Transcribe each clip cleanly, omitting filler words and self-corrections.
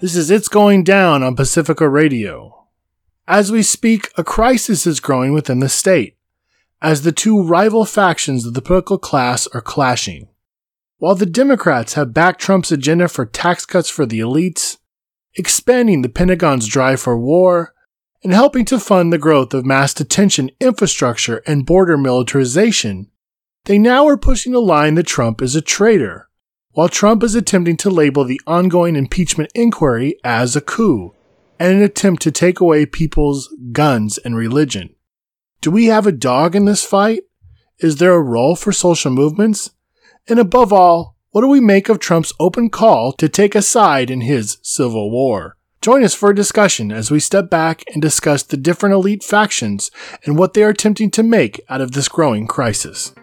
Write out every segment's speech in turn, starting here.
This is It's Going Down on Pacifica Radio. As we speak, a crisis is growing within the state, as the two rival factions of the political class are clashing. While the Democrats have backed Trump's agenda for tax cuts for the elites, expanding the Pentagon's drive for war, and helping to fund the growth of mass detention infrastructure and border militarization, they now are pushing the line that Trump is a traitor, while Trump is attempting to label the ongoing impeachment inquiry as a coup and an attempt to take away people's guns and religion. Do we have a dog in this fight? Is there a role for social movements? And above all, what do we make of Trump's open call to take a side in his civil war? Join us for a discussion as we step back and discuss the different elite factions and what they are attempting to make out of this growing crisis.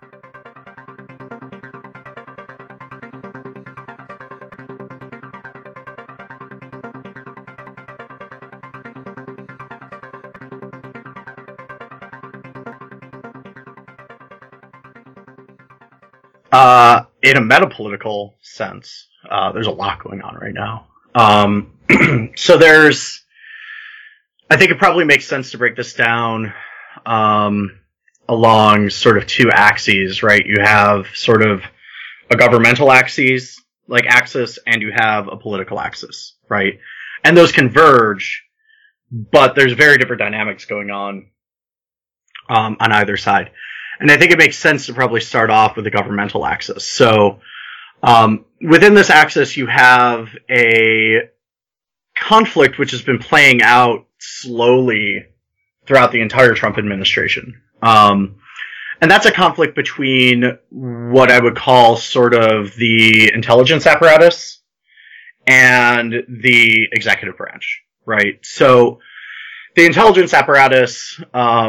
In a metapolitical sense, there's a lot going on right now. So I think it probably makes sense to break this down along sort of two axes, right? You have sort of a governmental axis, and you have a political axis, right? And those converge, but there's very different dynamics going on either side. And I think it makes sense to probably start off with the governmental axis. So, within this axis, you have a conflict which has been playing out slowly throughout the entire Trump administration. And that's a conflict between what I would call sort of the intelligence apparatus and the executive branch, right? So, the intelligence apparatus,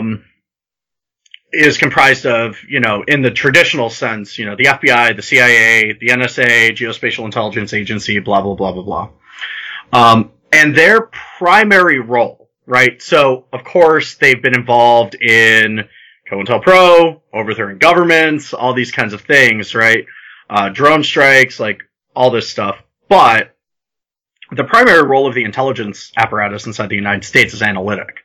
is comprised of, in the traditional sense, the FBI, the CIA, the NSA, Geospatial Intelligence Agency, blah, blah, blah, blah, blah. And their primary role, right? So, of course, they've been involved in COINTELPRO, overthrowing governments, all these kinds of things, right? Drone strikes, all this stuff. But the primary role of the intelligence apparatus inside the United States is analytic.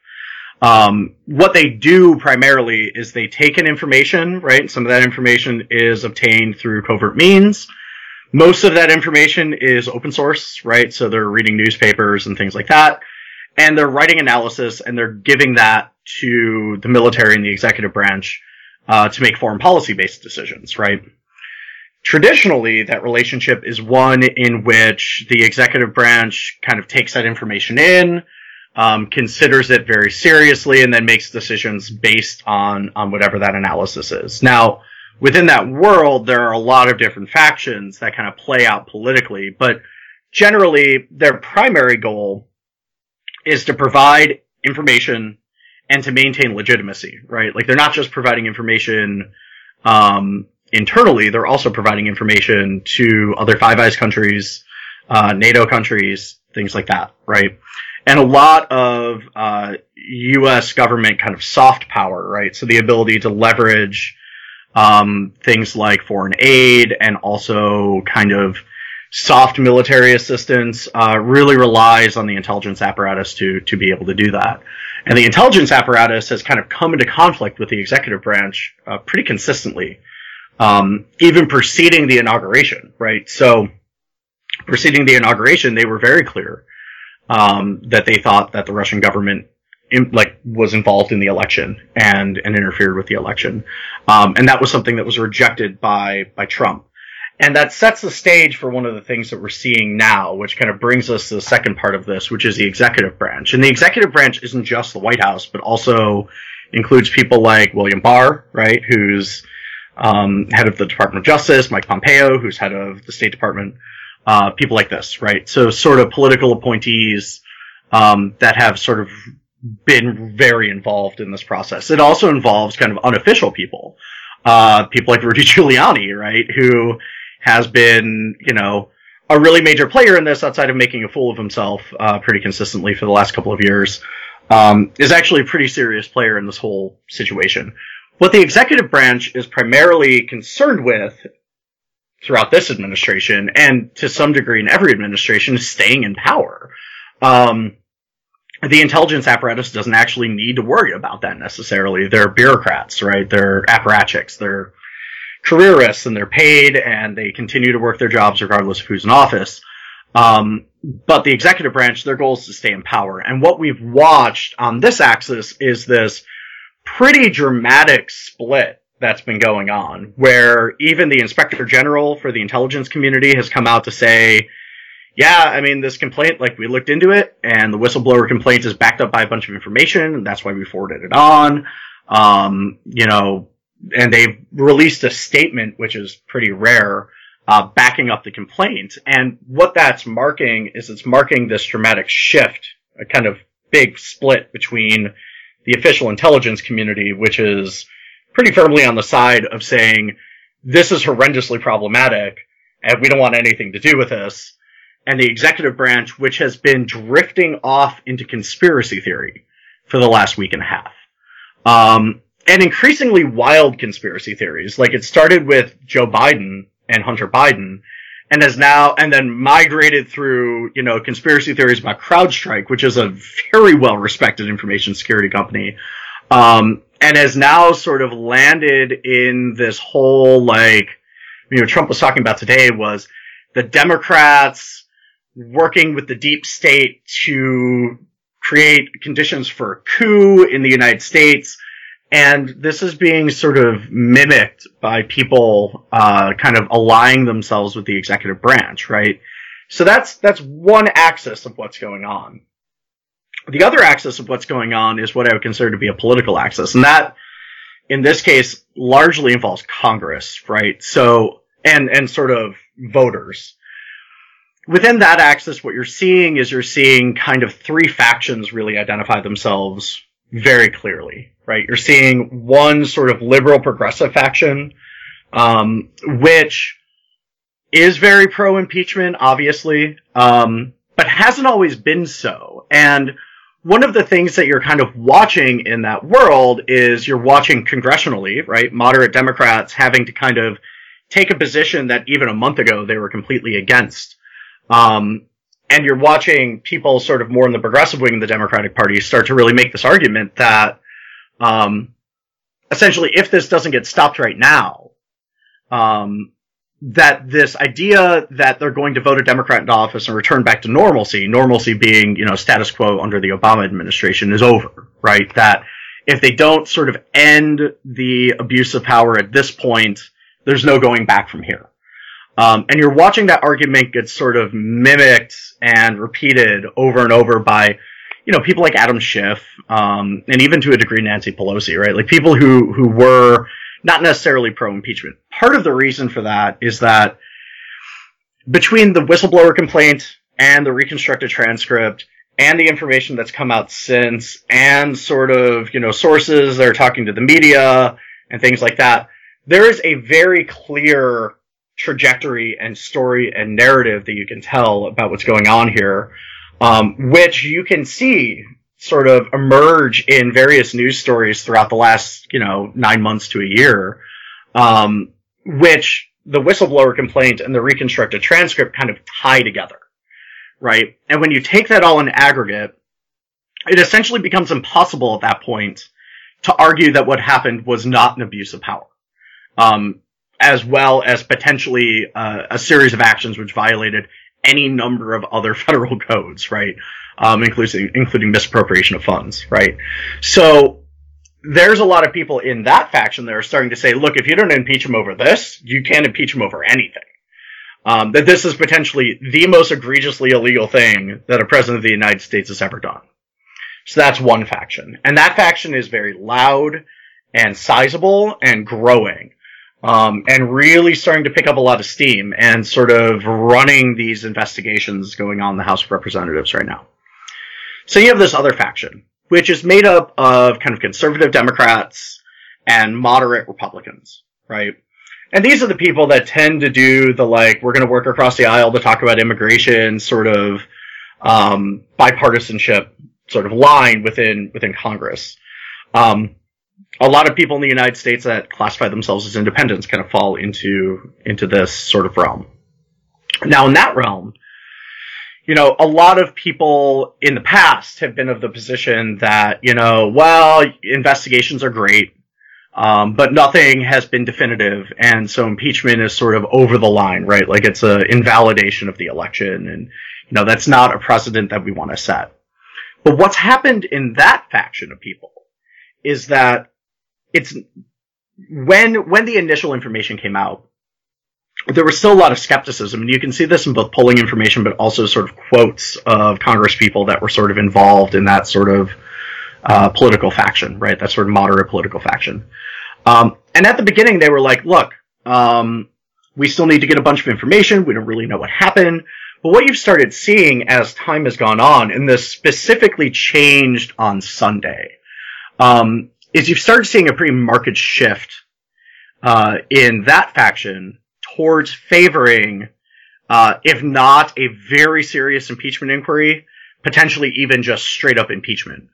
What they do primarily is they take in information, right? Some of that information is obtained through covert means. Most of that information is open source, right? So they're reading newspapers and things like that. And they're writing analysis and they're giving that to the military and the executive branch, to make foreign policy based decisions, right? Traditionally, that relationship is one in which the executive branch kind of takes that information in, considers it very seriously, and then makes decisions based on whatever that analysis is. Now, within that world, there are a lot of different factions that kind of play out politically, but generally, their primary goal is to provide information and to maintain legitimacy, right? They're not just providing information internally, they're also providing information to other Five Eyes countries, NATO countries, things like that, right? And a lot of U.S. government kind of soft power, right? So the ability to leverage things like foreign aid and also kind of soft military assistance really relies on the intelligence apparatus to be able to do that. And the intelligence apparatus has kind of come into conflict with the executive branch pretty consistently, even preceding the inauguration, right? So preceding the inauguration, they were very clear that they thought that the Russian government was involved in the election and interfered with the election. And that was something that was rejected by Trump. And that sets the stage for one of the things that we're seeing now, which kind of brings us to the second part of this, which is the executive branch. And the executive branch isn't just the White House, but also includes people like William Barr, right, who's head of the Department of Justice, Mike Pompeo, who's head of the State Department, people like this, right? So sort of political appointees that have sort of been very involved in this process. It also involves kind of unofficial people, people like Rudy Giuliani, right, who has been, a really major player in this outside of making a fool of himself pretty consistently for the last couple of years, is actually a pretty serious player in this whole situation. What the executive branch is primarily concerned with throughout this administration, and to some degree in every administration, is staying in power. The intelligence apparatus doesn't actually need to worry about that necessarily. They're bureaucrats, right? They're apparatchiks. They're careerists, and they're paid, and they continue to work their jobs regardless of who's in office. But the executive branch, their goal is to stay in power. And what we've watched on this axis is this pretty dramatic split that's been going on, where even the Inspector General for the intelligence community has come out to say, yeah, I mean, this complaint, like, we looked into it, and the whistleblower complaint is backed up by a bunch of information, and that's why we forwarded it on. And they've released a statement, which is pretty rare, backing up the complaint. And what that's marking is it's marking this dramatic shift, a kind of big split between the official intelligence community, which is pretty firmly on the side of saying, this is horrendously problematic, and we don't want anything to do with this, and the executive branch, which has been drifting off into conspiracy theory for the last week and a half. And increasingly wild conspiracy theories. Like, it started with Joe Biden and Hunter Biden, and then migrated through, conspiracy theories about CrowdStrike, which is a very well-respected information security company, and has now sort of landed in this whole, Trump was talking about today was the Democrats working with the deep state to create conditions for a coup in the United States. And this is being sort of mimicked by people kind of allying themselves with the executive branch, right? So that's one axis of what's going on. The other axis of what's going on is what I would consider to be a political axis. And that, in this case, largely involves Congress, right? So, and sort of voters. Within that axis, what you're seeing kind of three factions really identify themselves very clearly, right? You're seeing one sort of liberal progressive faction, which is very pro-impeachment, obviously, but hasn't always been so. And one of the things that you're kind of watching in that world is you're watching congressionally, right? Moderate Democrats having to kind of take a position that even a month ago they were completely against. And you're watching people sort of more in the progressive wing of the Democratic Party start to really make this argument that, essentially, if this doesn't get stopped right now, that this idea that they're going to vote a Democrat into office and return back to normalcy being, status quo under the Obama administration, is over, right? That if they don't sort of end the abuse of power at this point, there's no going back from here. And you're watching that argument get sort of mimicked and repeated over and over by, people like Adam Schiff, and even to a degree Nancy Pelosi, right? Like, people who were not necessarily pro-impeachment. Part of the reason for that is that between the whistleblower complaint and the reconstructed transcript and the information that's come out since, and sort of, sources that are talking to the media and things like that, there is a very clear trajectory and story and narrative that you can tell about what's going on here, which you can see sort of emerge in various news stories throughout the last, 9 months to a year, which the whistleblower complaint and the reconstructed transcript kind of tie together, right? And when you take that all in aggregate, it essentially becomes impossible at that point to argue that what happened was not an abuse of power. As well as potentially a series of actions which violated any number of other federal codes, right? Including misappropriation of funds, right? So there's a lot of people in that faction that are starting to say, look, if you don't impeach him over this, you can't impeach him over anything. That this is potentially the most egregiously illegal thing that a president of the United States has ever done. So that's one faction. And that faction is very loud and sizable and growing. And really starting to pick up a lot of steam and sort of running these investigations going on in the House of Representatives right now. So you have this other faction, which is made up of kind of conservative Democrats and moderate Republicans, right? And these are the people that tend to do the, we're going to work across the aisle to talk about immigration sort of, bipartisanship sort of line within Congress. a lot of people in the United States that classify themselves as independents kind of fall into this sort of realm. Now, in that realm, you know, a lot of people in the past have been of the position that, you know, well, investigations are great, but nothing has been definitive, and so impeachment is sort of over the line, right? Like, it's an invalidation of the election, and, you know, that's not a precedent that we want to set. But what's happened in that faction of people is that it's when the initial information came out, there was still a lot of skepticism, and you can see this in both polling information, but also sort of quotes of Congress people that were sort of involved in that sort of political faction, right? That sort of moderate political faction. And at the beginning, they were like, look, we still need to get a bunch of information. We don't really know what happened. But what you've started seeing as time has gone on, and this specifically changed on Sunday, is you've started seeing a pretty marked shift in that faction towards favoring, if not a very serious impeachment inquiry, potentially even just straight up impeachment.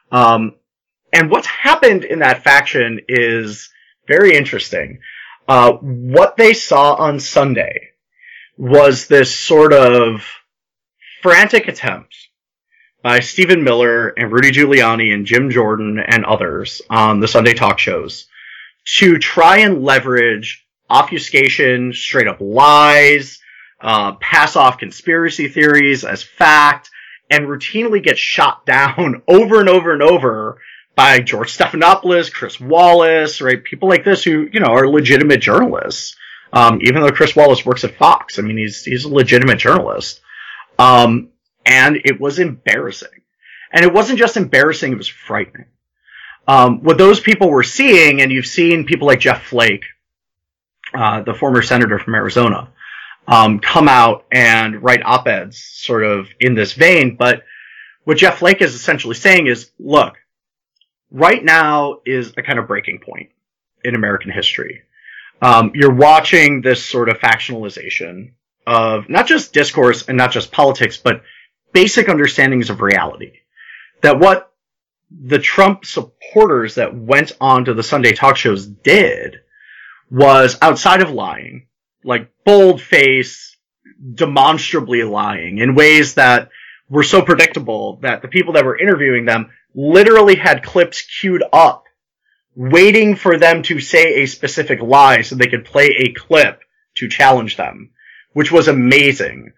And what's happened in that faction is very interesting. What they saw on Sunday was this sort of frantic attempt by Stephen Miller and Rudy Giuliani and Jim Jordan and others on the Sunday talk shows to try and leverage obfuscation, straight up lies, pass off conspiracy theories as fact, and routinely get shot down over and over and over by George Stephanopoulos, Chris Wallace, right? People like this who, you know, are legitimate journalists. Even though Chris Wallace works at Fox, I mean, he's a legitimate journalist. And it was embarrassing. And it wasn't just embarrassing, it was frightening. What those people were seeing, and you've seen people like Jeff Flake, the former senator from Arizona, come out and write op-eds sort of in this vein. But what Jeff Flake is essentially saying is, look, right now is a kind of breaking point in American history. You're watching this sort of factionalization of not just discourse and not just politics, but basic understandings of reality. That what the Trump supporters that went on to the Sunday talk shows did was, outside of lying, like bold-faced, demonstrably lying in ways that were so predictable that the people that were interviewing them literally had clips queued up waiting for them to say a specific lie so they could play a clip to challenge them, which was amazing.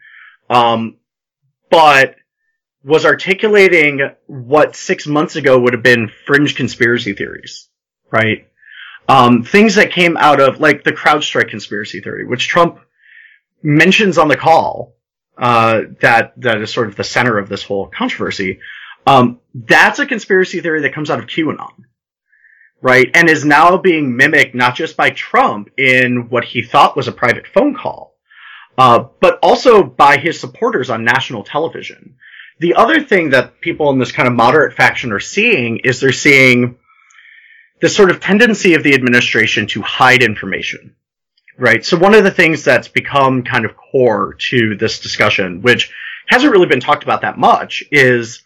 But was articulating what 6 months ago would have been fringe conspiracy theories, right? Things that came out of, like, the CrowdStrike conspiracy theory, which Trump mentions on the call, that is sort of the center of this whole controversy. That's a conspiracy theory that comes out of QAnon, right? And is now being mimicked not just by Trump in what he thought was a private phone call, but also by his supporters on national television. The other thing that people in this kind of moderate faction are seeing is they're seeing this sort of tendency of the administration to hide information, right? So one of the things that's become kind of core to this discussion, which hasn't really been talked about that much, is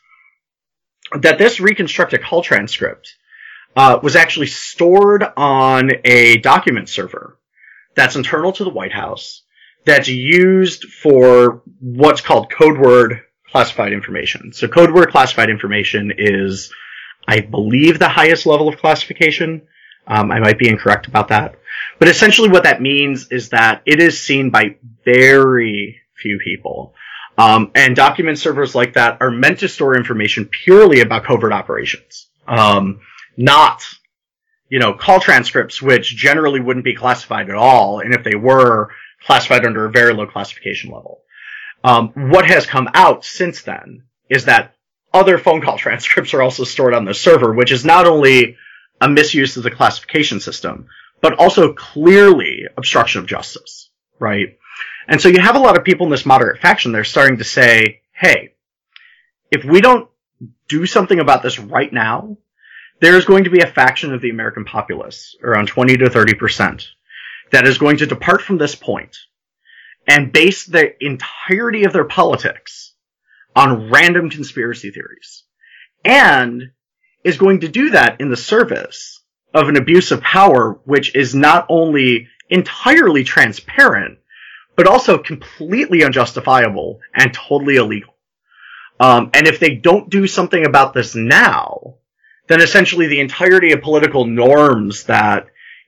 that this reconstructed call transcript was actually stored on a document server that's internal to the White House, that's used for what's called code word classified information. So code word classified information is, I believe, the highest level of classification. I might be incorrect about that. But essentially what that means is that it is seen by very few people. And document servers like that are meant to store information purely about covert operations. Not, you know, call transcripts, which generally wouldn't be classified at all. And if they were, classified under a very low classification level. What has come out since then is that other phone call transcripts are also stored on the server, which is not only a misuse of the classification system, but also clearly obstruction of justice, right? And so you have a lot of people in this moderate faction that are starting to say, hey, if we don't do something about this right now, there is going to be a faction of the American populace, around 20 to 30%, that is going to depart from this point and base the entirety of their politics on random conspiracy theories, and is going to do that in the service of an abuse of power, which is not only entirely transparent, but also completely unjustifiable and totally illegal. And if they don't do something about this now, then essentially the entirety of political norms that,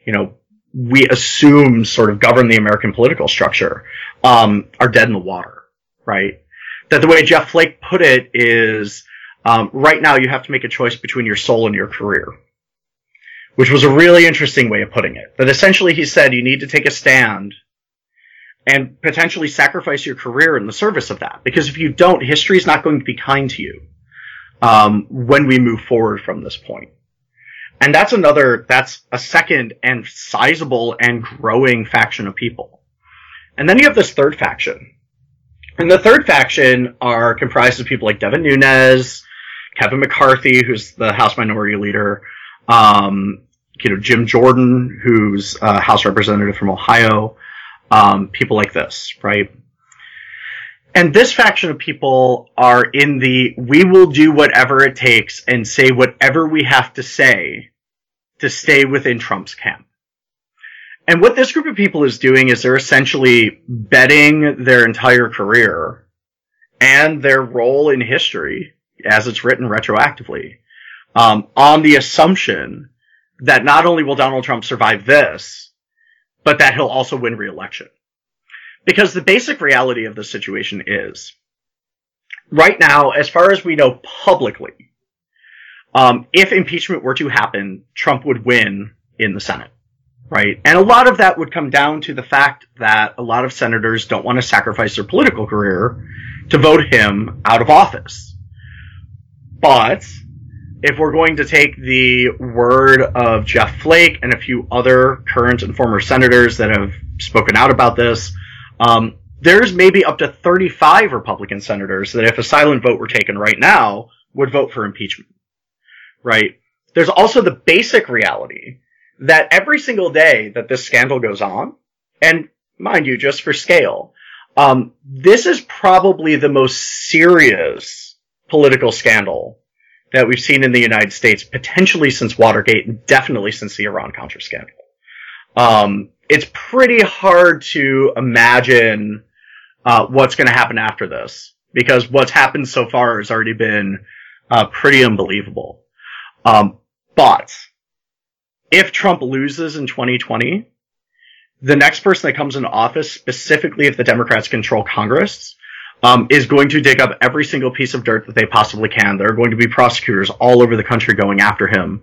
we assume sort of govern the American political structure, are dead in the water, right? That the way Jeff Flake put it is, right now you have to make a choice between your soul and your career, which was a really interesting way of putting it. That essentially he said you need to take a stand and potentially sacrifice your career in the service of that. Because if you don't, history is not going to be kind to you when we move forward from this point. And that's a second and sizable and growing faction of people. And then you have this third faction. And the third faction are comprised of people like Devin Nunes, Kevin McCarthy, who's the House Minority Leader, Jim Jordan, who's a House Representative from Ohio, people like this, right? And this faction of people are in the, we will do whatever it takes and say whatever we have to say to stay within Trump's camp. And what this group of people is doing is they're essentially betting their entire career and their role in history, as it's written retroactively, on the assumption that not only will Donald Trump survive this, but that he'll also win re-election. Because the basic reality of the situation is, right now, as far as we know publicly, if impeachment were to happen, Trump would win in the Senate, right? And a lot of that would come down to the fact that a lot of senators don't want to sacrifice their political career to vote him out of office. But if we're going to take the word of Jeff Flake and a few other current and former senators that have spoken out about this, there's maybe up to 35 Republican senators that if a silent vote were taken right now would vote for impeachment, right? There's also the basic reality that every single day that this scandal goes on, and mind you, just for scale, this is probably the most serious political scandal that we've seen in the United States, potentially since Watergate and definitely since the Iran-Contra scandal. It's pretty hard to imagine what's going to happen after this, because what's happened so far has already been pretty unbelievable. But if Trump loses in 2020, the next person that comes into office, specifically if the Democrats control Congress, is going to dig up every single piece of dirt that they possibly can. There are going to be prosecutors all over the country going after him.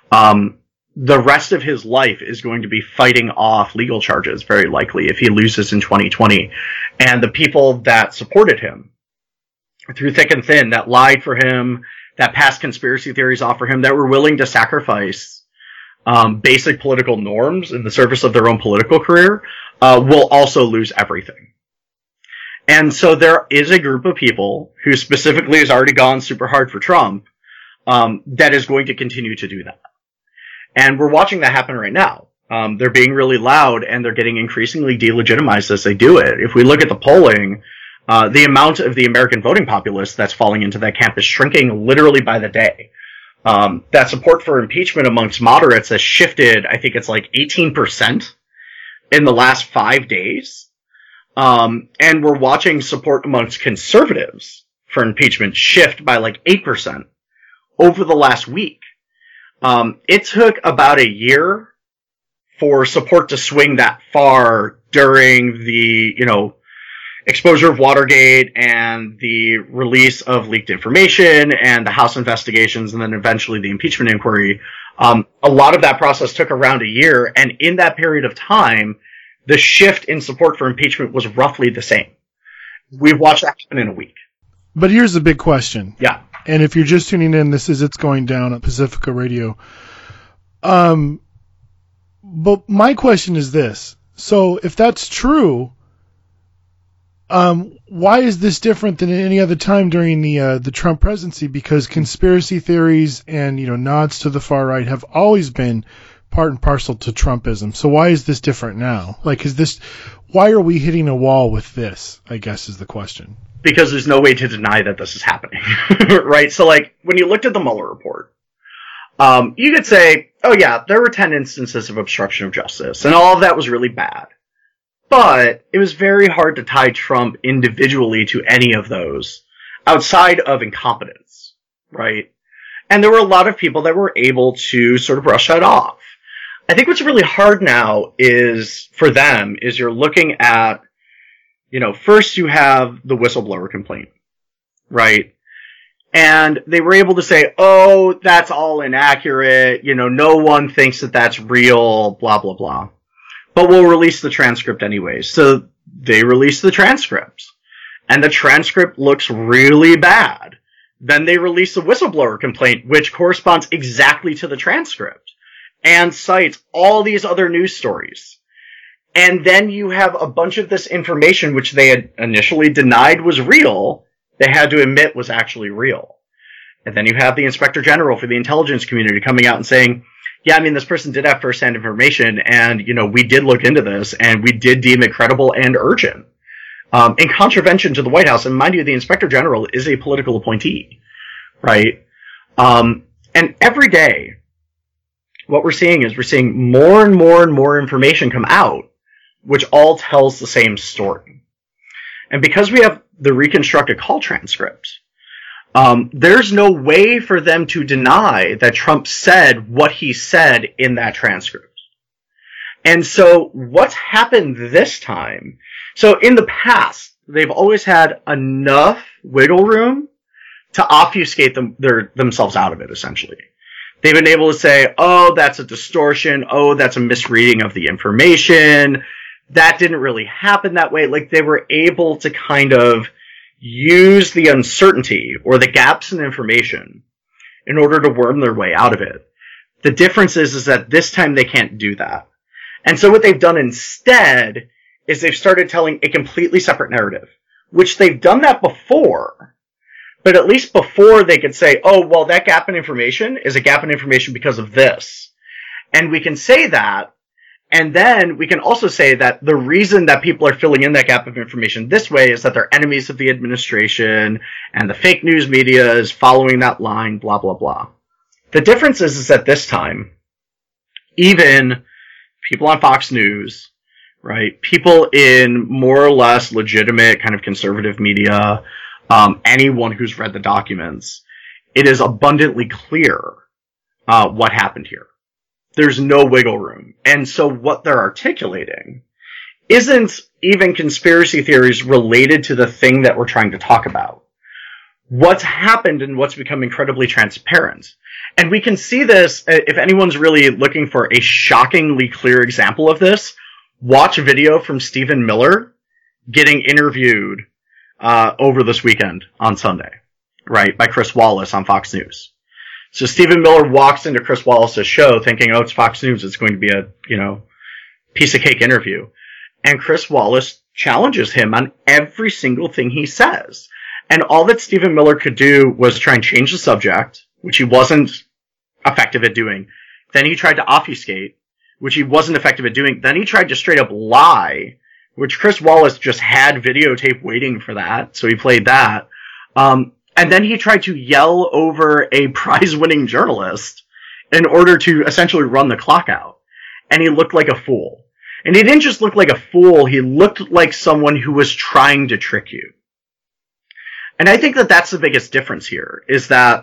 The rest of his life is going to be fighting off legal charges, very likely, if he loses in 2020. And the people that supported him through thick and thin, that lied for him, that passed conspiracy theories off for him, that were willing to sacrifice basic political norms in the service of their own political career, will also lose everything. And so there is a group of people who specifically has already gone super hard for Trump, that is going to continue to do that. And we're watching that happen right now. They're being really loud and they're getting increasingly delegitimized as they do it. If we look at the polling, the amount of the American voting populace that's falling into that camp is shrinking literally by the day. That support for impeachment amongst moderates has shifted, I think it's like 18% in the last 5 days. And we're watching support amongst conservatives for impeachment shift by like 8% over the last week. It took about a year for support to swing that far during the, exposure of Watergate and the release of leaked information and the House investigations and then eventually the impeachment inquiry. A lot of that process took around a year, and in that period of time, the shift in support for impeachment was roughly the same. We've watched that happen in a week. But here's the big question. Yeah. And if you're just tuning in, this is It's Going Down on Pacifica Radio. But my question is this. So if that's true, why is this different than any other time during the Trump presidency? Because conspiracy theories and, nods to the far right have always been part and parcel to Trumpism. So why is this different now? Why are we hitting a wall with this, I guess is the question. Because there's no way to deny that this is happening, right? So when you looked at the Mueller report, you could say, oh yeah, there were 10 instances of obstruction of justice, and all of that was really bad. But it was very hard to tie Trump individually to any of those outside of incompetence, right? And there were a lot of people that were able to sort of brush that off. I think what's really hard now is, for them, is you're looking at, first you have the whistleblower complaint, right? And they were able to say, oh, that's all inaccurate, no one thinks that that's real, blah, blah, blah. But we'll release the transcript anyway. So they release the transcript. And the transcript looks really bad. Then they release the whistleblower complaint, which corresponds exactly to the transcript, and cites all these other news stories. And then you have a bunch of this information which they had initially denied was real, they had to admit was actually real. And then you have the Inspector General for the intelligence community coming out and saying, yeah, this person did have first-hand information, and, we did look into this, and we did deem it credible and urgent. In contravention to the White House, and mind you, the Inspector General is a political appointee, right? And every day, what we're seeing more and more and more information come out, which all tells the same story. And because we have the reconstructed call transcripts, there's no way for them to deny that Trump said what he said in that transcript. And so what's happened this time? So in the past, they've always had enough wiggle room to obfuscate themselves out of it, essentially. They've been able to say, oh, that's a distortion. Oh, that's a misreading of the information. That didn't really happen that way. Like, they were able to kind of use the uncertainty or the gaps in information in order to worm their way out of it. The difference is that this time they can't do that. And so what they've done instead is they've started telling a completely separate narrative, which they've done that before. But at least before they could say, oh, well, that gap in information is a gap in information because of this. And we can say that. And then we can also say that the reason that people are filling in that gap of information this way is that they're enemies of the administration and the fake news media is following that line, blah, blah, blah. The difference is that this time, even people on Fox News, right, people in more or less legitimate kind of conservative media, anyone who's read the documents, it is abundantly clear what happened here. There's no wiggle room. And so what they're articulating isn't even conspiracy theories related to the thing that we're trying to talk about. What's happened and what's become incredibly transparent. And we can see this, if anyone's really looking for a shockingly clear example of this, watch a video from Stephen Miller getting interviewed over this weekend on Sunday, right, by Chris Wallace on Fox News. So Stephen Miller walks into Chris Wallace's show thinking, oh, it's Fox News, it's going to be a, piece of cake interview. And Chris Wallace challenges him on every single thing he says. And all that Stephen Miller could do was try and change the subject, which he wasn't effective at doing. Then he tried to obfuscate, which he wasn't effective at doing. Then he tried to straight up lie, which Chris Wallace just had videotape waiting for that, so he played that. And then he tried to yell over a prize-winning journalist in order to essentially run the clock out. And he looked like a fool. And he didn't just look like a fool, he looked like someone who was trying to trick you. And I think that that's the biggest difference here, is that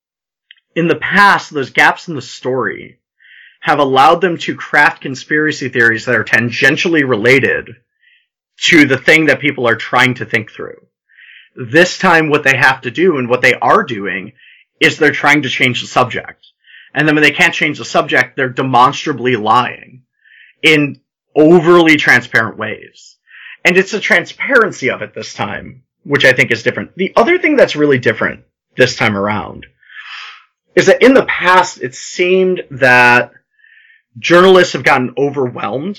in the past, those gaps in the story have allowed them to craft conspiracy theories that are tangentially related to the thing that people are trying to think through. This time, what they have to do, and what they are doing, is they're trying to change the subject. And then when they can't change the subject, they're demonstrably lying in overly transparent ways. And it's the transparency of it this time, which I think is different. The other thing that's really different this time around is that in the past, it seemed that journalists have gotten overwhelmed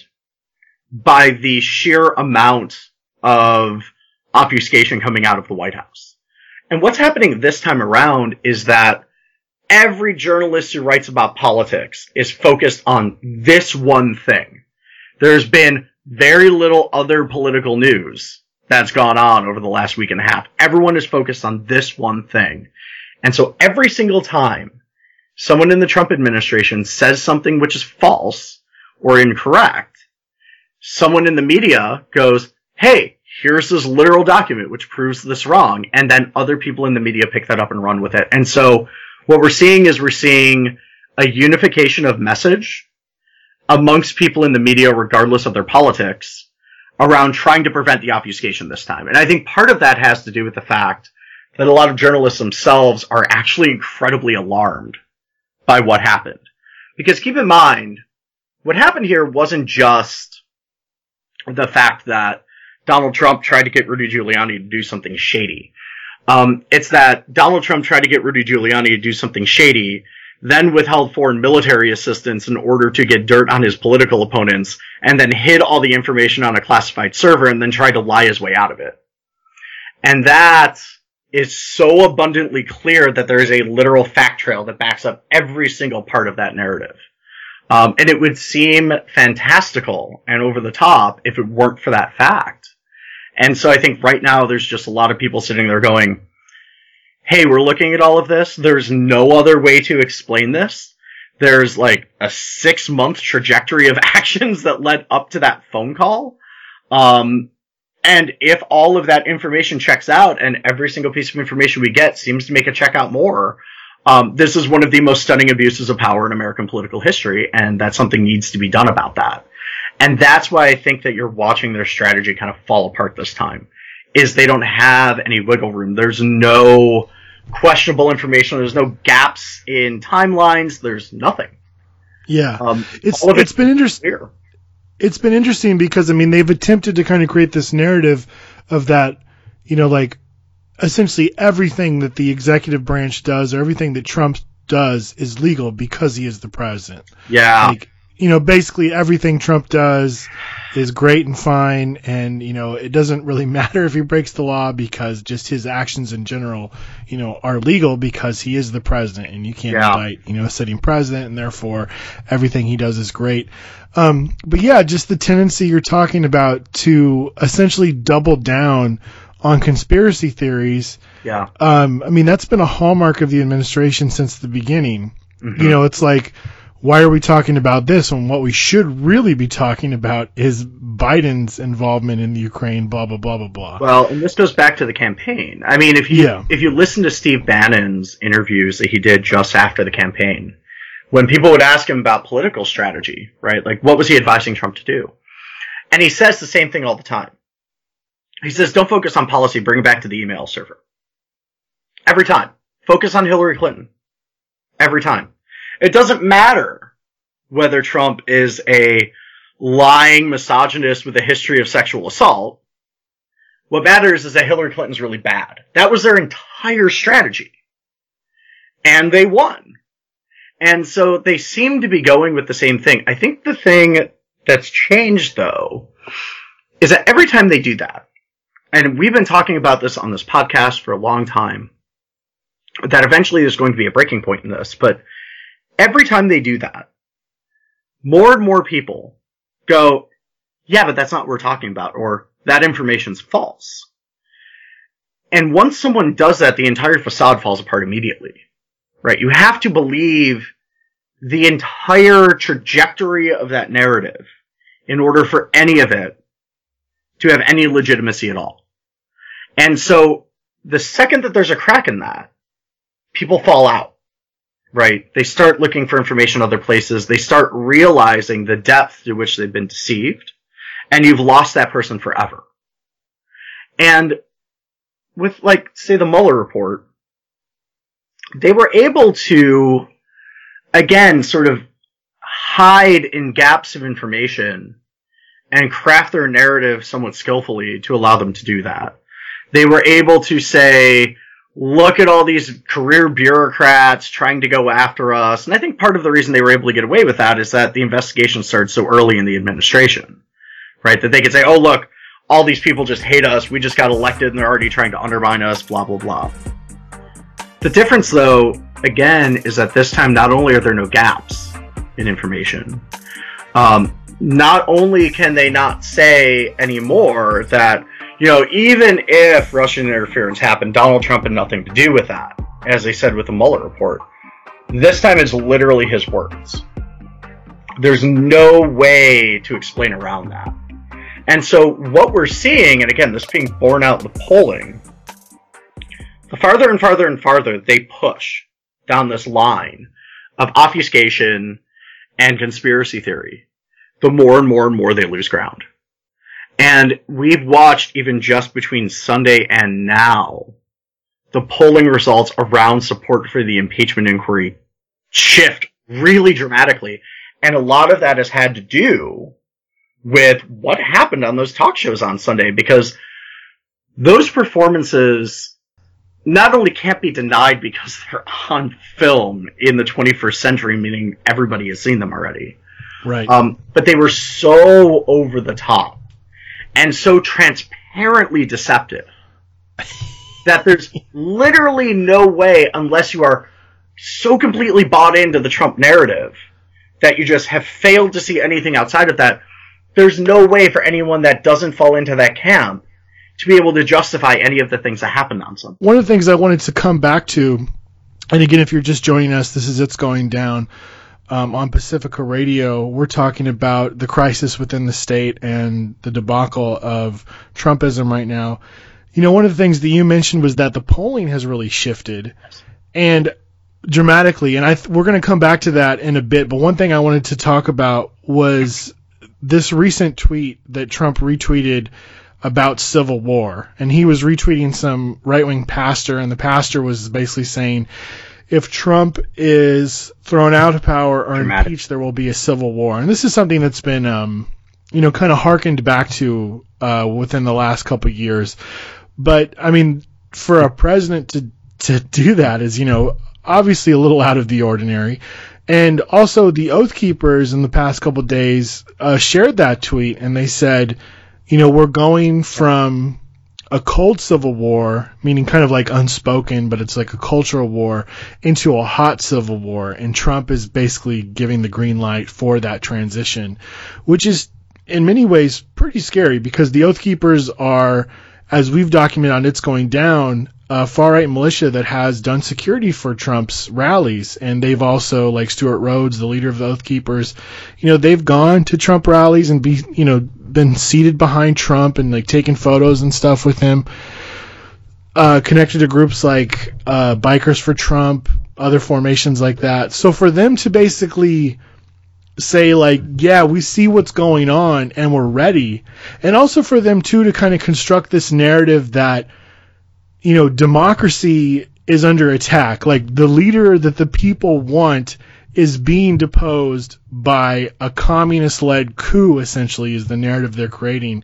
by the sheer amount of obfuscation coming out of the White House. And what's happening this time around is that every journalist who writes about politics is focused on this one thing. There's been very little other political news that's gone on over the last week and a half. Everyone is focused on this one thing. And so every single time someone in the Trump administration says something which is false or incorrect, someone in the media goes, hey, here's this literal document which proves this wrong, and then other people in the media pick that up and run with it. And so what we're seeing a unification of message amongst people in the media, regardless of their politics, around trying to prevent the obfuscation this time. And I think part of that has to do with the fact that a lot of journalists themselves are actually incredibly alarmed by what happened. Because keep in mind, what happened here wasn't just the fact that Donald Trump tried to get Rudy Giuliani to do something shady. It's that Donald Trump tried to get Rudy Giuliani to do something shady, then withheld foreign military assistance in order to get dirt on his political opponents, and then hid all the information on a classified server and then tried to lie his way out of it. And that is so abundantly clear that there is a literal fact trail that backs up every single part of that narrative. And it would seem fantastical and over the top if it weren't for that fact. And so I think right now there's just a lot of people sitting there going, hey, we're looking at all of this. There's no other way to explain this. There's like a 6-month trajectory of actions that led up to that phone call. And if all of that information checks out and every single piece of information we get seems to make it check out more, this is one of the most stunning abuses of power in American political history, and that something needs to be done about that. And that's why I think that you're watching their strategy kind of fall apart this time, is they don't have any wiggle room. There's no questionable information. There's no gaps in timelines. There's nothing. Yeah. It's been interesting. It's been interesting because, I mean, they've attempted to kind of create this narrative of that, like essentially everything that the executive branch does or everything that Trump does is legal because he is the president. Yeah. Like, basically everything Trump does is great and fine, and, it doesn't really matter if he breaks the law because just his actions in general, are legal because he is the president, and you can't indict, a sitting president, and therefore everything he does is great. But yeah, just the tendency you're talking about to essentially double down on conspiracy theories. Yeah. I mean, that's been a hallmark of the administration since the beginning. Mm-hmm. It's like, why are we talking about this when what we should really be talking about is Biden's involvement in the Ukraine, blah, blah, blah, blah, blah. Well, and this goes back to the campaign. I mean, if you listen to Steve Bannon's interviews that he did just after the campaign, when people would ask him about political strategy, right, like what was he advising Trump to do? And he says the same thing all the time. He says, don't focus on policy, bring it back to the email server. Every time. Focus on Hillary Clinton. Every time. It doesn't matter whether Trump is a lying misogynist with a history of sexual assault. What matters is that Hillary Clinton's really bad. That was their entire strategy. And they won. And so they seem to be going with the same thing. I think the thing that's changed, though, is that every time they do that, and we've been talking about this on this podcast for a long time, that eventually there's going to be a breaking point in this, but every time they do that, more and more people go, yeah, but that's not what we're talking about, or that information's false. And once someone does that, the entire facade falls apart immediately, right? You have to believe the entire trajectory of that narrative in order for any of it to have any legitimacy at all. And so the second that there's a crack in that, people fall out. Right? They start looking for information other places. They start realizing the depth to which they've been deceived. And you've lost that person forever. And with, like, say, the Mueller report, they were able to, again, sort of hide in gaps of information and craft their narrative somewhat skillfully to allow them to do that. They were able to say, look at all these career bureaucrats trying to go after us. And I think part of the reason they were able to get away with that is that the investigation started so early in the administration, right? That they could say, oh, look, all these people just hate us. We just got elected and they're already trying to undermine us, blah, blah, blah. The difference, though, again, is that this time not only are there no gaps in information, not only can they not say anymore that, even if Russian interference happened, Donald Trump had nothing to do with that, as they said with the Mueller report. This time it's literally his words. There's no way to explain around that. And so what we're seeing, and again, this being borne out in the polling, the farther and farther and farther they push down this line of obfuscation and conspiracy theory, the more and more and more they lose ground. And we've watched, even just between Sunday and now, the polling results around support for the impeachment inquiry shift really dramatically. And a lot of that has had to do with what happened on those talk shows on Sunday, because those performances not only can't be denied because they're on film in the 21st century, meaning everybody has seen them already. Right. But they were so over the top and so transparently deceptive that there's literally no way, unless you are so completely bought into the Trump narrative that you just have failed to see anything outside of that, there's no way for anyone that doesn't fall into that camp to be able to justify any of the things that happened on Sunday. One of the things I wanted to come back to, and again, if you're just joining us, this is It's Going Down. On Pacifica Radio, we're talking about the crisis within the state and the debacle of Trumpism right now. You know, one of the things that you mentioned was that the polling has really shifted and dramatically, and we're going to come back to that in a bit, but one thing I wanted to talk about was this recent tweet that Trump retweeted about civil war, and he was retweeting some right-wing pastor, and the pastor was basically saying, if Trump is thrown out of power or impeached, there will be a civil war. And this is something that's been, kind of hearkened back to within the last couple of years. But, I mean, for a president to do that is, obviously a little out of the ordinary. And also the Oath Keepers in the past couple of days shared that tweet, and they said, we're going from a cold civil war, meaning kind of like unspoken, but it's like a cultural war, into a hot civil war, and Trump is basically giving the green light for that transition, which is in many ways pretty scary because the Oath Keepers are, as we've documented on It's Going Down, a far-right militia that has done security for Trump's rallies, and they've also, like Stuart Rhodes, the leader of the Oath Keepers, they've gone to Trump rallies and been seated behind Trump and like taking photos and stuff with him, connected to groups like Bikers for Trump, other formations like that. So for them to basically say like, yeah, we see what's going on and we're ready, and also for them too to kind of construct this narrative that democracy is under attack, like the leader that the people want is being deposed by a communist-led coup, essentially, is the narrative they're creating,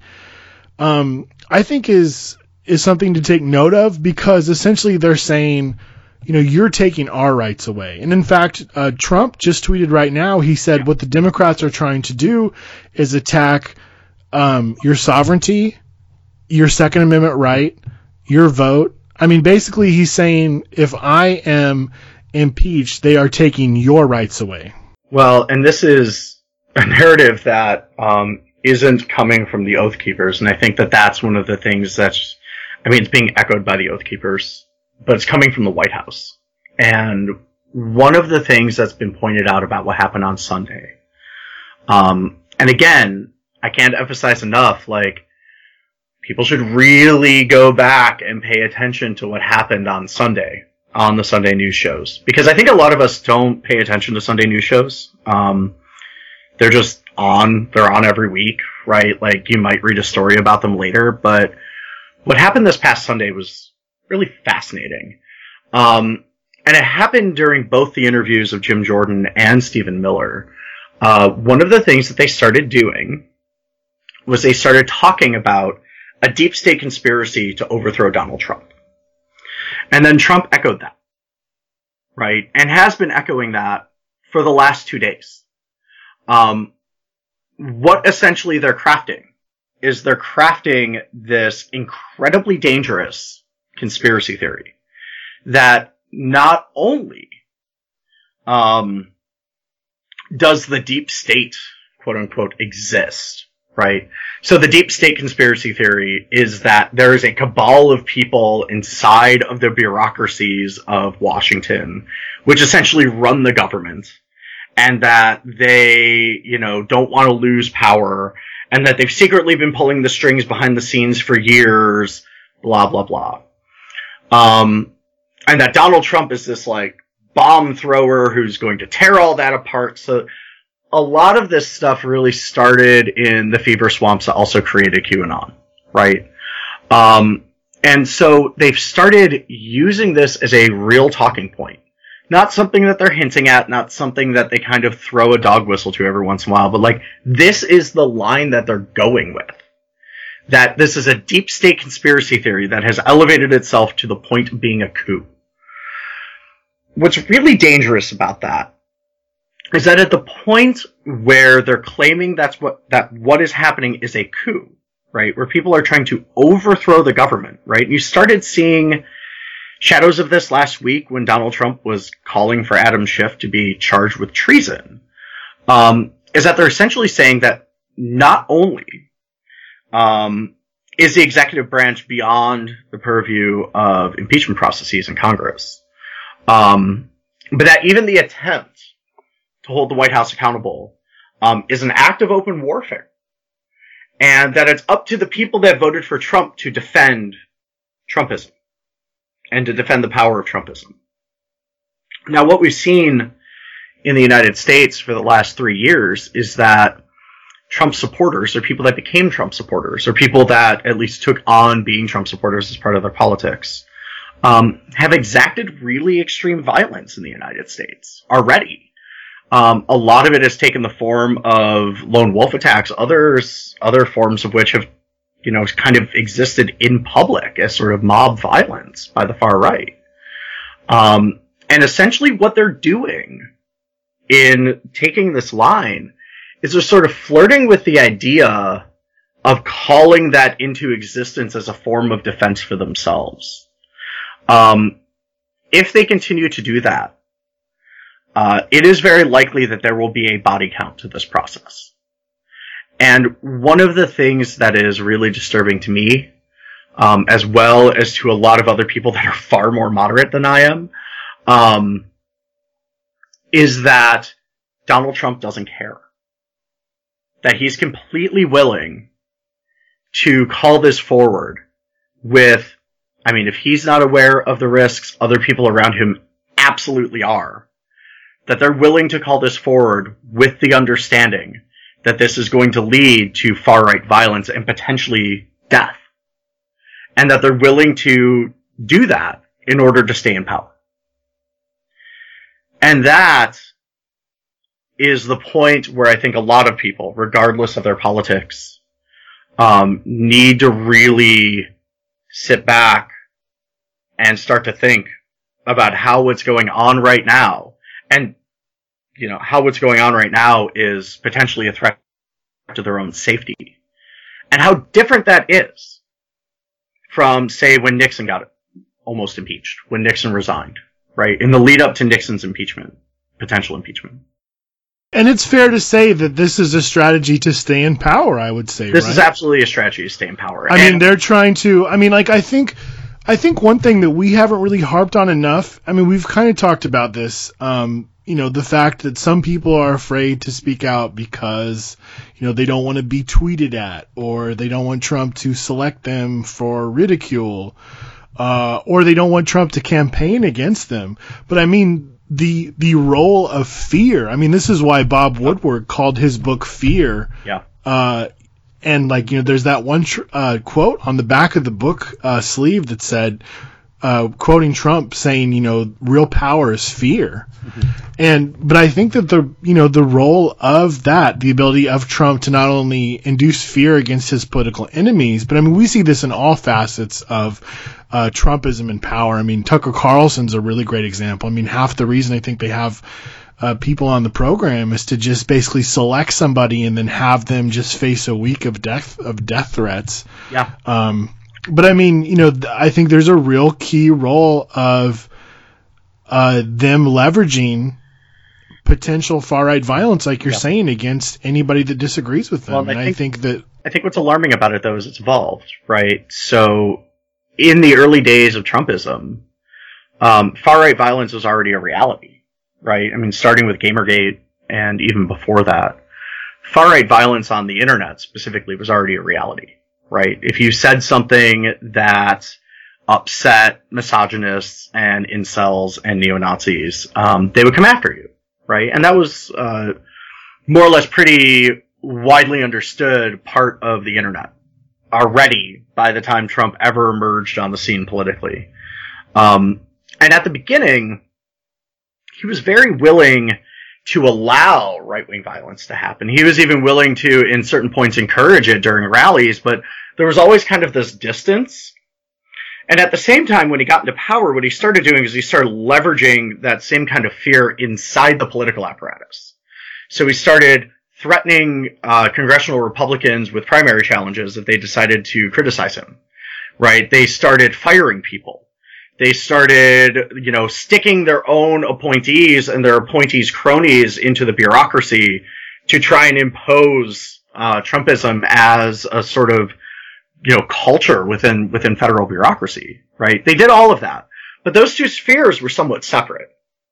I think is something to take note of, because essentially they're saying, you're taking our rights away. And in fact, Trump just tweeted right now, he said what the Democrats are trying to do is attack your sovereignty, your Second Amendment right, your vote. I mean, basically he's saying if I am impeached, they are taking your rights away. Well, and this is a narrative that isn't coming from the Oath Keepers, and I think that that's one of the things that's, it's being echoed by the Oath Keepers, but it's coming from the White House. And one of the things that's been pointed out about what happened on Sunday, and again, I can't emphasize enough, like, people should really go back and pay attention to what happened on Sunday, on the Sunday news shows. Because I think a lot of us don't pay attention to Sunday news shows. They're just on. They're on every week, right? Like, you might read a story about them later. But what happened this past Sunday was really fascinating. And it happened during both the interviews of Jim Jordan and Stephen Miller. One of the things that they started doing was they started talking about a deep state conspiracy to overthrow Donald Trump. And then Trump echoed that, right? And has been echoing that for the last 2 days. What essentially they're crafting is they're crafting this incredibly dangerous conspiracy theory that not only does the deep state, quote unquote, exist, right? So the deep state conspiracy theory is that there is a cabal of people inside of the bureaucracies of Washington, which essentially run the government, and that they, don't want to lose power, and that they've secretly been pulling the strings behind the scenes for years, blah, blah, blah. And that Donald Trump is this, bomb thrower who's going to tear all that apart. So a lot of this stuff really started in the fever swamps that also created QAnon, right? And so they've started using this as a real talking point. Not something that they're hinting at, not something that they kind of throw a dog whistle to every once in a while, but this is the line that they're going with. That this is a deep state conspiracy theory that has elevated itself to the point of being a coup. What's really dangerous about that is that at the point where they're claiming that what is happening is a coup, right? Where people are trying to overthrow the government, right? And you started seeing shadows of this last week when Donald Trump was calling for Adam Schiff to be charged with treason, is that they're essentially saying that not only is the executive branch beyond the purview of impeachment processes in Congress, but that even the attempt to hold the White House accountable is an act of open warfare, and that it's up to the people that voted for Trump to defend Trumpism and to defend the power of Trumpism. Now, what we've seen in the United States for the last 3 years is that Trump supporters, or people that became Trump supporters, or people that at least took on being Trump supporters as part of their politics, have exacted really extreme violence in the United States already. A lot of it has taken the form of lone wolf attacks, other forms of which have, kind of existed in public as sort of mob violence by the far right. And essentially what they're doing in taking this line is they're sort of flirting with the idea of calling that into existence as a form of defense for themselves. If they continue to do that, it is very likely that there will be a body count to this process. And one of the things that is really disturbing to me, as well as to a lot of other people that are far more moderate than I am, is that Donald Trump doesn't care. That he's completely willing to call this forward with, if he's not aware of the risks, other people around him absolutely are. That they're willing to call this forward with the understanding that this is going to lead to far-right violence and potentially death. And that they're willing to do that in order to stay in power. And that is the point where I think a lot of people, regardless of their politics, need to really sit back and start to think about how what's going on right now, and how what's going on right now is potentially a threat to their own safety, and how different that is from, say, when Nixon got almost impeached, when Nixon resigned, right? In the lead up to Nixon's potential impeachment. And it's fair to say that this is a strategy to stay in power, I would say, This is absolutely a strategy to stay in power. They're trying to, I think one thing that we haven't really harped on enough, we've kind of talked about this, the fact that some people are afraid to speak out because, they don't want to be tweeted at, or they don't want Trump to select them for ridicule, or they don't want Trump to campaign against them. But the role of fear, this is why Bob Woodward called his book Fear. Yeah. And there's that one quote on the back of the book sleeve that said, quoting Trump saying, real power is fear. Mm-hmm. But I think that the role of that, the ability of Trump to not only induce fear against his political enemies, but we see this in all facets of Trumpism in power. Tucker Carlson's a really great example. Half the reason I think they have people on the program is to just basically select somebody and then have them just face a week of death threats. Yeah. But I think there's a real key role of them leveraging potential far-right violence, like you're saying, against anybody that disagrees with them. Well, and I think what's alarming about it, though, is it's evolved, right? So in the early days of Trumpism, far-right violence was already a reality, right? I mean, starting with Gamergate and even before that, far-right violence on the internet specifically was already a reality, right? If you said something that upset misogynists and incels and neo-Nazis, they would come after you, right? And that was more or less pretty widely understood part of the internet already by the time Trump ever emerged on the scene politically. And at the beginning, he was very willing to allow right-wing violence to happen. He was even willing to, in certain points, encourage it during rallies, but there was always kind of this distance. And at the same time, when he got into power, what he started doing is he started leveraging that same kind of fear inside the political apparatus. So he started threatening congressional Republicans with primary challenges if they decided to criticize him, right? They started firing people. They started, sticking their own appointees and their appointees' cronies into the bureaucracy to try and impose Trumpism as a sort of, culture within federal bureaucracy, right? They did all of that. But those two spheres were somewhat separate,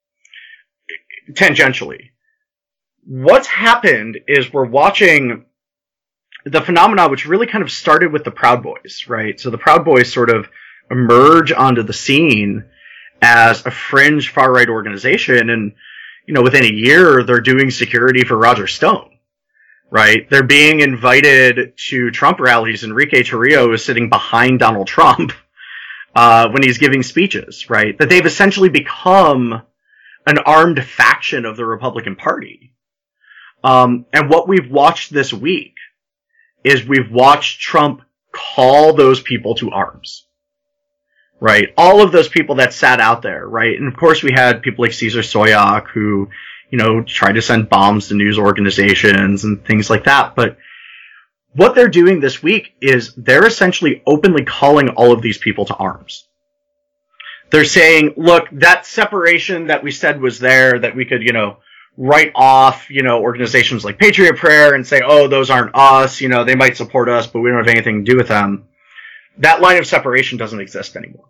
tangentially. What's happened is we're watching the phenomena which really kind of started with the Proud Boys, right? So the Proud Boys sort of emerge onto the scene as a fringe far-right organization, and within a year they're doing security for Roger Stone, right? They're being invited to Trump rallies. Enrique Tarrio is sitting behind Donald Trump when he's giving speeches, right? That they've essentially become an armed faction of the Republican Party. And what we've watched this week is we've watched Trump call those people to arms. Right, all of those people that sat out there, right? And of course we had people like Cesar Soyak who, tried to send bombs to news organizations and things like that. But what they're doing this week is they're essentially openly calling all of these people to arms. They're saying, look, that separation that we said was there, that we could, write off, organizations like Patriot Prayer and say, oh, those aren't us, they might support us, but we don't have anything to do with them. That line of separation doesn't exist anymore.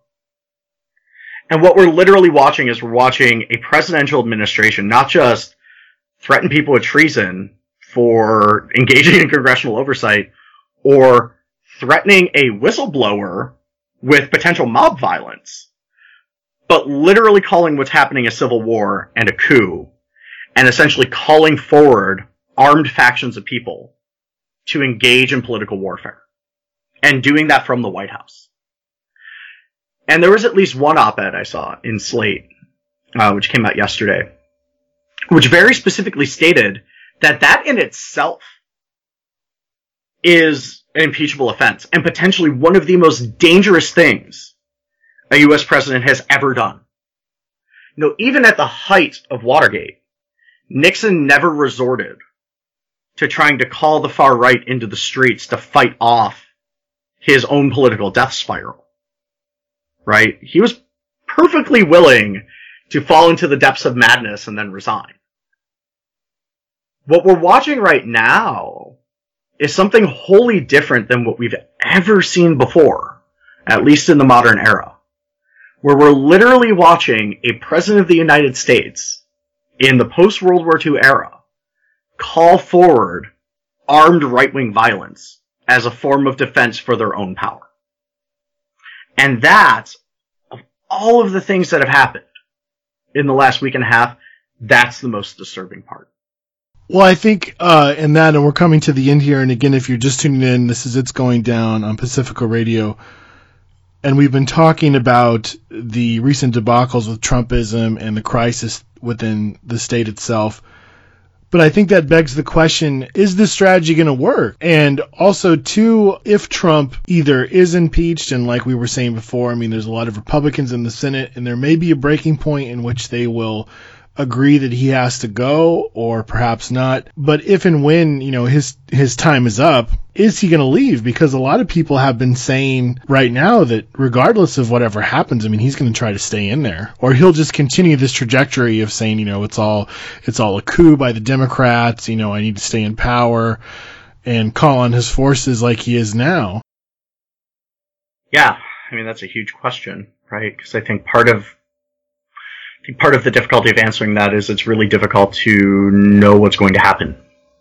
And what we're literally watching is we're watching a presidential administration not just threaten people with treason for engaging in congressional oversight or threatening a whistleblower with potential mob violence, but literally calling what's happening a civil war and a coup, and essentially calling forward armed factions of people to engage in political warfare. And doing that from the White House. And there was at least one op-ed I saw in Slate, which came out yesterday, which very specifically stated that in itself is an impeachable offense and potentially one of the most dangerous things a U.S. president has ever done. Even at the height of Watergate, Nixon never resorted to trying to call the far right into the streets to fight off his own political death spiral. Right? He was perfectly willing to fall into the depths of madness and then resign. What we're watching right now is something wholly different than what we've ever seen before, at least in the modern era, where we're literally watching a president of the United States in the post-World War II era call forward armed right-wing violence as a form of defense for their own power. And that, of all of the things that have happened in the last week and a half, that's the most disturbing part. Well, I think in that, and we're coming to the end here, and again, if you're just tuning in, this is It's Going Down on Pacifica Radio, and we've been talking about the recent debacles with Trumpism and the crisis within the state itself. But I think that begs the question, is this strategy going to work? And also, too, if Trump either is impeached, and like we were saying before, there's a lot of Republicans in the Senate, and there may be a breaking point in which they will agree that he has to go or perhaps not. But if and when, his time is up, is he going to leave? Because a lot of people have been saying right now that regardless of whatever happens, he's going to try to stay in there, or he'll just continue this trajectory of saying, it's all a coup by the Democrats. I need to stay in power and call on his forces like he is now. Yeah. That's a huge question, right? Because I think part of the difficulty of answering that is it's really difficult to know what's going to happen.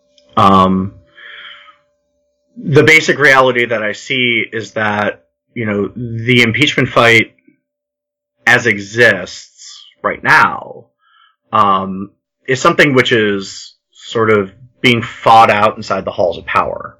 The basic reality that I see is that, the impeachment fight as exists right now, is something which is sort of being fought out inside the halls of power.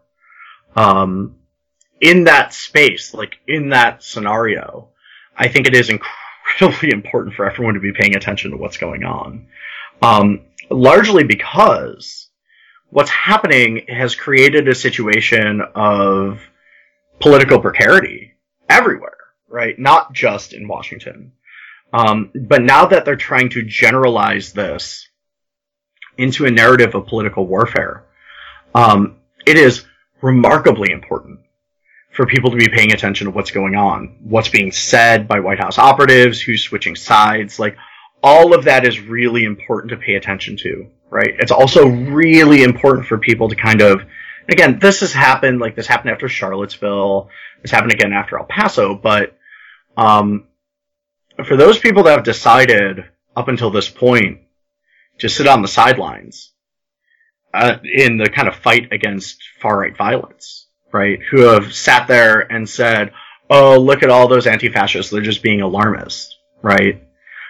In that space, like in that scenario, I think it is incredibly important for everyone to be paying attention to what's going on. Largely because what's happening has created a situation of political precarity everywhere, right? Not just in Washington. But now that they're trying to generalize this into a narrative of political warfare, it is remarkably important for people to be paying attention to what's going on, what's being said by White House operatives, who's switching sides. Like, all of that is really important to pay attention to, right? It's also really important for people to kind of, again, this happened after Charlottesville, this happened again after El Paso, but for those people that have decided up until this point to sit on the sidelines in the kind of fight against far-right violence, right, who have sat there and said, oh, look at all those anti-fascists, they're just being alarmist, right?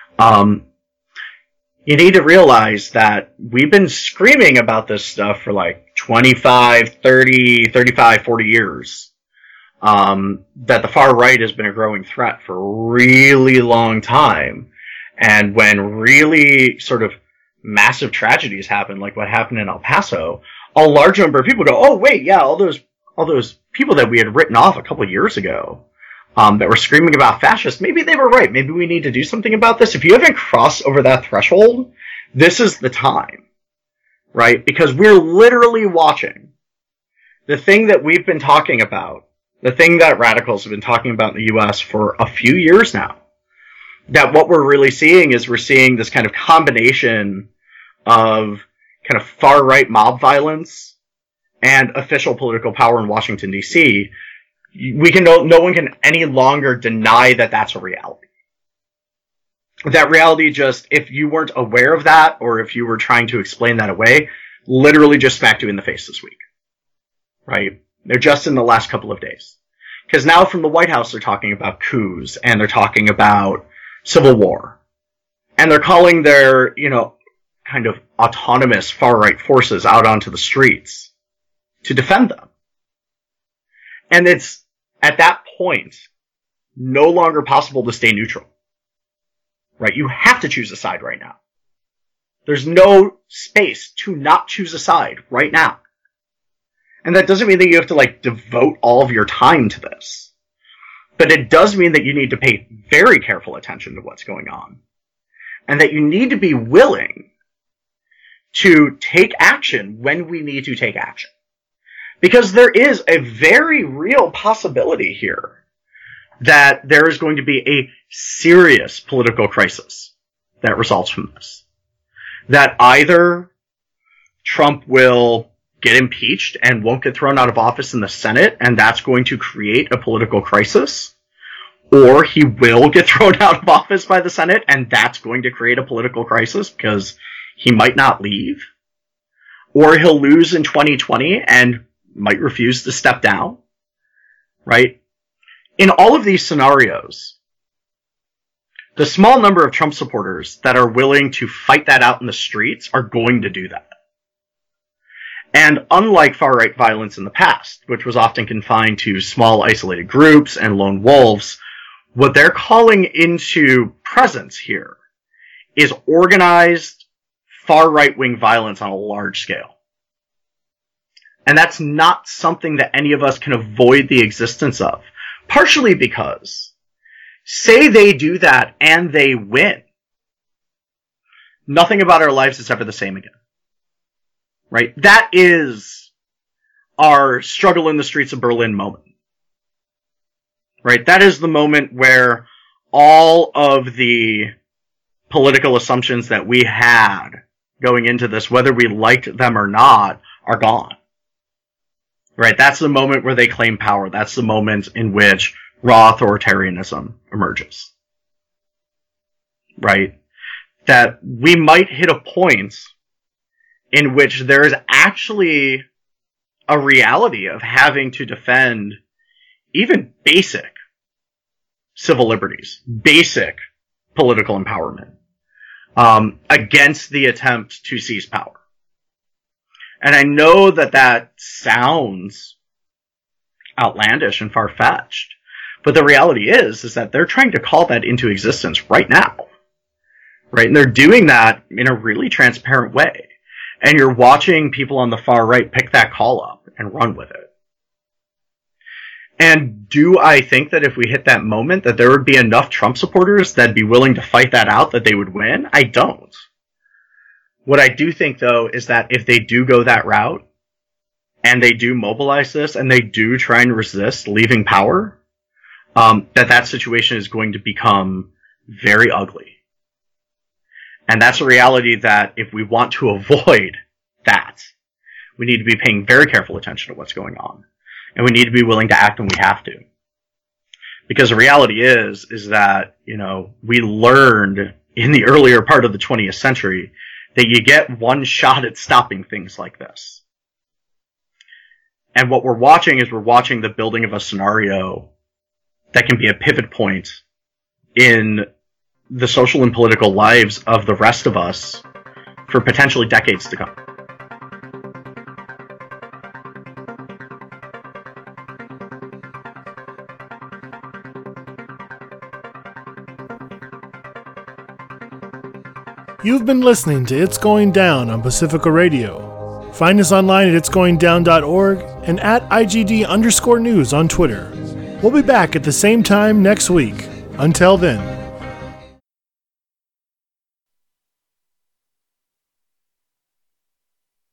You need to realize that we've been screaming about this stuff for like 25, 30, 35, 40 years. That the far right has been a growing threat for a really long time. And when really sort of massive tragedies happen, like what happened in El Paso, a large number of people go, oh, wait, yeah, all those people that we had written off a couple of years ago, that were screaming about fascists, maybe they were right. Maybe we need to do something about this. If you haven't crossed over that threshold, this is the time, right? Because we're literally watching the thing that we've been talking about, the thing that radicals have been talking about in the U.S. for a few years now. That what we're really seeing is we're seeing this kind of combination of kind of far-right mob violence and official political power in Washington, D.C. No one can any longer deny that that's a reality. That reality just, if you weren't aware of that, or if you were trying to explain that away, literally just smacked you in the face this week. Right? They're just in the last couple of days. Because now from the White House, they're talking about coups, and they're talking about civil war. And they're calling their, kind of autonomous far-right forces out onto the streets to defend them. And it's, at that point, no longer possible to stay neutral. Right? You have to choose a side right now. There's no space to not choose a side right now. And that doesn't mean that you have to, devote all of your time to this. But it does mean that you need to pay very careful attention to what's going on. And that you need to be willing to take action when we need to take action. Because there is a very real possibility here that there is going to be a serious political crisis that results from this. That either Trump will get impeached and won't get thrown out of office in the Senate, and that's going to create a political crisis, or he will get thrown out of office by the Senate, and that's going to create a political crisis because he might not leave, or he'll lose in 2020 and might refuse to step down, right? In all of these scenarios, the small number of Trump supporters that are willing to fight that out in the streets are going to do that. And unlike far-right violence in the past, which was often confined to small isolated groups and lone wolves, what they're calling into presence here is organized far-right-wing violence on a large scale. And that's not something that any of us can avoid the existence of. Partially because, say they do that and they win. nothing about our lives is ever the same again. Right? That is our struggle in the streets of Berlin moment. Right? That is the moment where all of the political assumptions that we had going into this, whether we liked them or not, are gone. Right? That's the moment where they claim power. That's the moment in which raw authoritarianism emerges. Right? That we might hit a point in which there is actually a reality of having to defend even basic civil liberties, basic political empowerment, against the attempt to seize power. And I know that that sounds outlandish and far-fetched, but the reality is that they're trying to call that into existence right now. Right? And they're doing that in a really transparent way. And you're watching people on the far right pick that call up and run with it. And do I think that if we hit that moment that there would be enough Trump supporters that'd be willing to fight that out, that they would win? I don't. What I do think, though, is that if they do go that route, and they do mobilize this, and they do try and resist leaving power, that situation is going to become very ugly. And that's a reality that if we want to avoid that, we need to be paying very careful attention to what's going on. And we need to be willing to act when we have to. Because the reality is that, we learned in the earlier part of the 20th century that you get one shot at stopping things like this. And what we're watching is the building of a scenario that can be a pivot point in the social and political lives of the rest of us for potentially decades to come. You've been listening to It's Going Down on Pacifica Radio. Find us online at itsgoingdown.org and at IGD_news on Twitter. We'll be back at the same time next week. Until then.